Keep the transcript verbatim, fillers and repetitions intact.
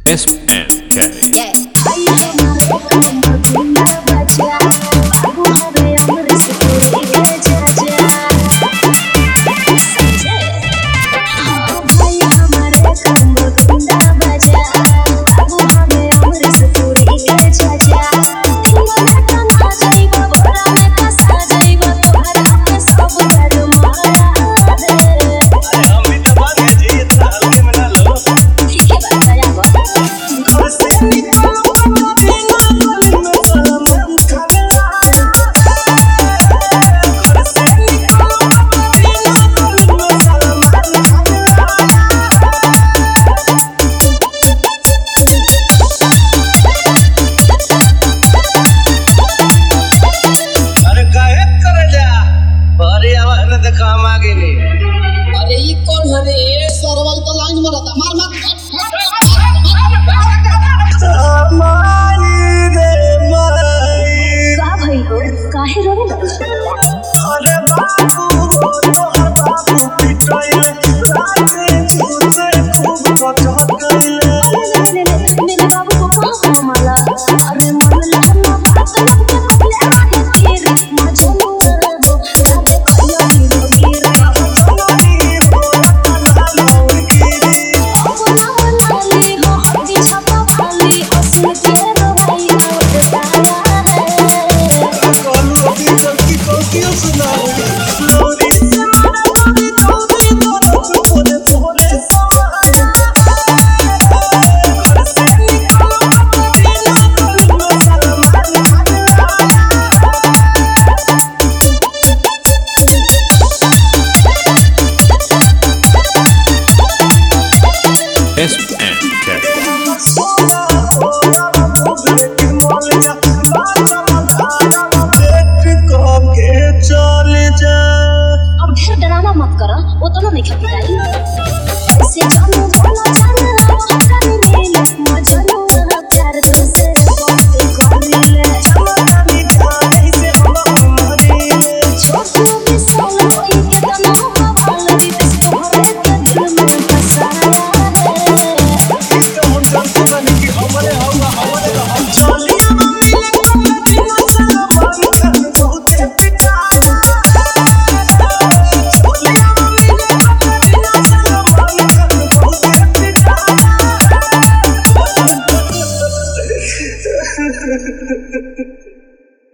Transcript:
S N K. अरे ये कौन है रे सरवल तो लाइन में रहता मार मत का भाई हो काहे रोने लगा अरे बाबू तोहर बाबू पिटाइले रात में तुझसे खूब कटहत गइले मेरे बाबू को कहाँ माला अरे मन लहना बात लग के ले आए तेरे मजनू हो रात खया गिरो गिर चलनी हो लाल गिरी अब ना नाली हो हदी छपा वाली असली के भाई लौट ताया है कौन अभी जल्दी कोकियो सुनाओ लोरी से मारा लोरी लोरी दोनों बोले बोले सवाल घर से निकलो बिना गली में सलमान S N K. सोना सोना भोगले की मोल जा बाजा मधारा पेट को के चल जा अब ढेर डराना मत करो वो तो नहीं खपी जाई ऐसे जानू बोला जाना हटन मिले मजनू प्यार तुझसे बहुत करीले चमकानी खाने से हम मरीले छोटू भी सोल कोई के तना हवाल भी बस तोहरे के दिल में बसाया है इसका हम जानते बनी कि हमारे होगा हमारे हम चलिए मिले कभी न सलमान खान बहुत पिटाया चलिए मिले कभी न सलमान खान बहुत पिटाया